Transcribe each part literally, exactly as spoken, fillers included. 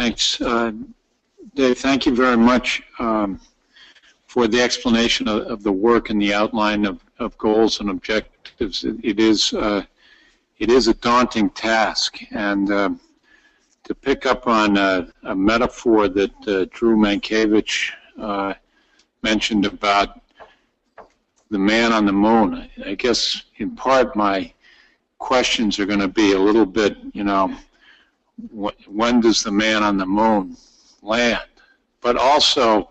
Thanks. Uh, Dave, thank you very much um, for the explanation of, of the work and the outline of, of goals and objectives. It, it is uh, it is a daunting task, and uh, to pick up on a, a metaphor that uh, Drew Mankiewicz uh, mentioned about the man on the moon, I guess in part my questions are going to be a little bit, you know, wh when does the man on the moon land? But also,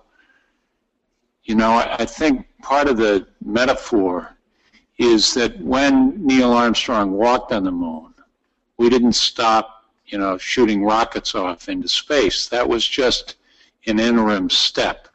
you know, I, I think part of the metaphor is that when Neil Armstrong walked on the moon, we didn't stop, you know, shooting rockets off into space. That was just an interim step.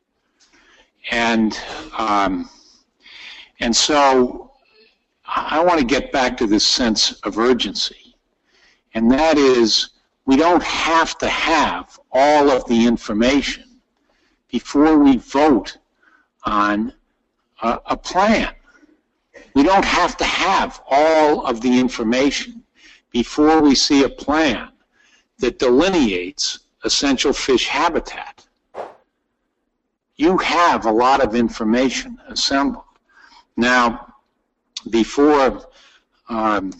And, um, and so I want to get back to this sense of urgency. And that is, we don't have to have all of the information before we vote on a, a plan. We don't have to have all of the information before we see a plan that delineates essential fish habitat. You have a lot of information assembled. Now, before um,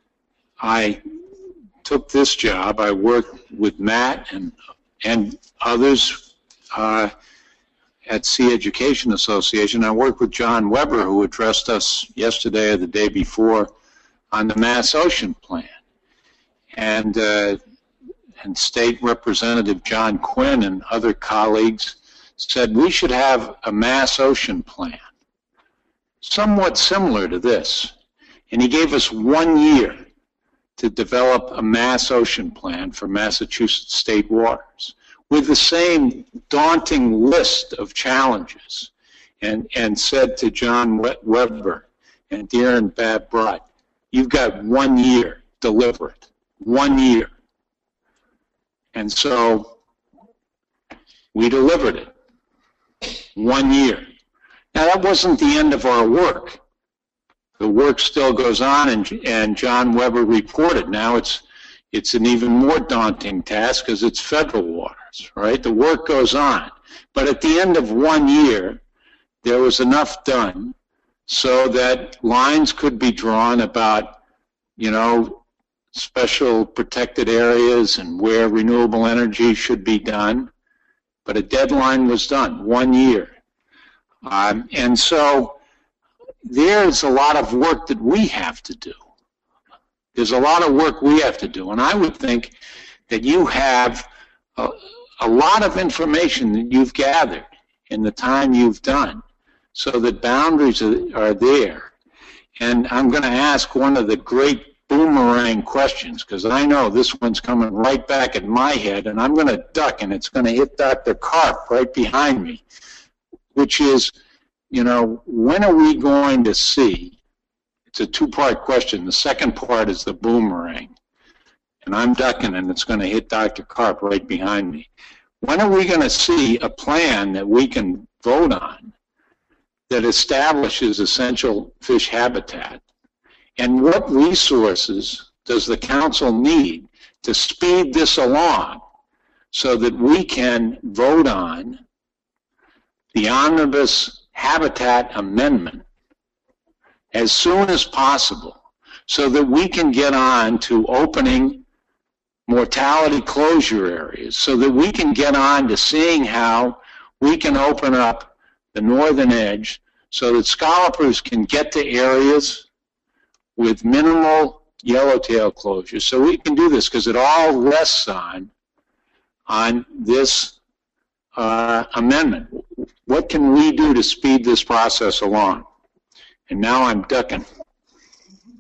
I took this job, I worked with Matt and, and others uh, at Sea Education Association. I worked with John Weber, who addressed us yesterday or the day before on the Mass Ocean Plan. And, uh, and State Representative John Quinn and other colleagues said we should have a Mass Ocean Plan, somewhat similar to this. And he gave us one year to develop a Mass Ocean Plan for Massachusetts state waters, with the same daunting list of challenges, and, and said to John Weber and Darren Babb-Brott, you've got one year, deliver it, one year. And so we delivered it, one year. Now that wasn't the end of our work. The work still goes on, and, and John Weber reported. Now it's, it's an even more daunting task because it's federal waters, right? The work goes on. But at the end of one year, there was enough done so that lines could be drawn about, you know, special protected areas and where renewable energy should be done. But a deadline was done, one year. Um, and so there's a lot of work that we have to do. There's a lot of work we have to do. And I would think that you have a, a lot of information that you've gathered in the time you've done so that boundaries are, are there. And I'm going to ask one of the great boomerang questions, because I know this one's coming right back at my head, and I'm going to duck, and it's going to hit Doctor Karp right behind me, which is, you know, when are we going to see, it's a two-part question, the second part is the boomerang, and I'm ducking, and it's going to hit Doctor Karp right behind me. When are we going to see a plan that we can vote on that establishes essential fish habitat? And what resources does the council need to speed this along so that we can vote on the omnibus habitat amendment as soon as possible so that we can get on to opening mortality closure areas, so that we can get on to seeing how we can open up the northern edge so that scallopers can get to areas with minimal yellowtail closures. So we can do this because it all rests on, on this uh, amendment. What can we do to speed this process along? And now I'm ducking.